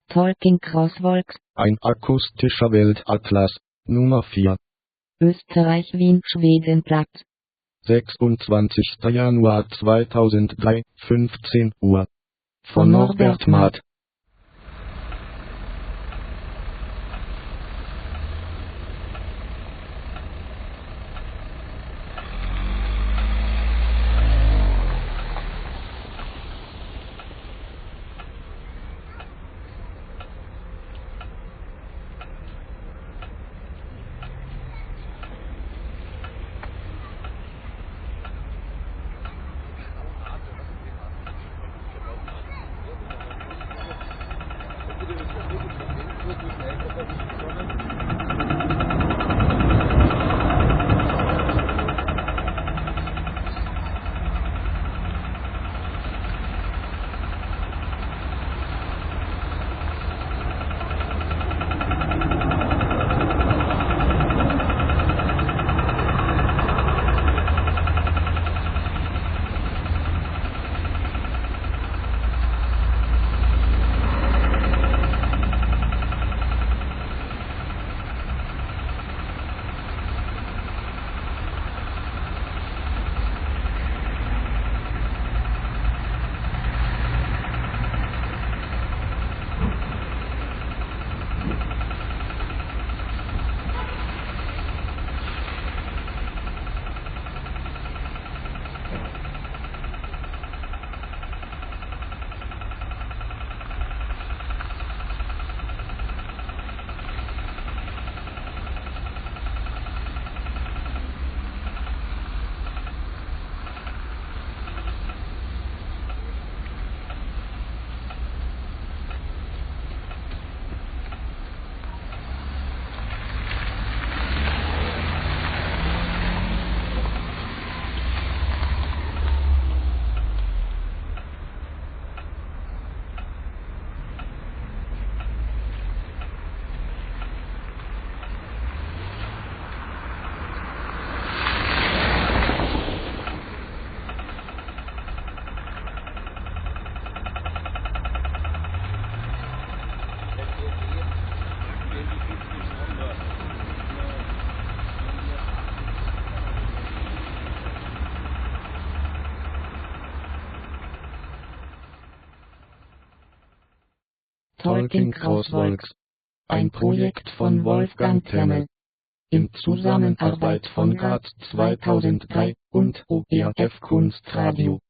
Talking Crosswalks, ein akustischer Weltatlas, Nummer 4. Österreich Wien Schwedenplatz, 26. Januar 2003, 15 Uhr. Von Norbert Matt. Talking Crosswalks, ein Projekt von Wolfgang Temmel, in Zusammenarbeit von Graz 2003 und ORF Kunstradio.